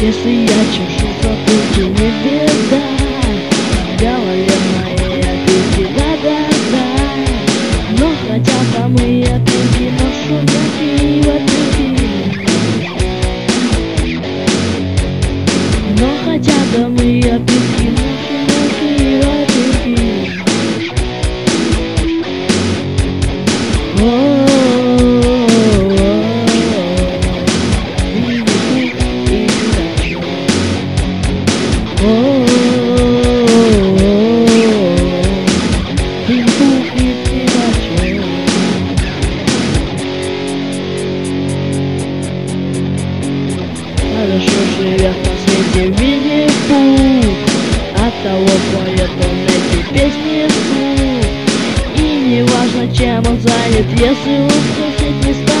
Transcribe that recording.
Если я чешу затылки, не беда. В голове моей опять да-да-да. Но хотя там и опять ношу такие опять. Но хотя там и опять ношу такие опять. Хорошо живя в последнем Винни-Пух, оттого поет он эти песни вслух. И не важно, чем он занят, если он слушать не станет.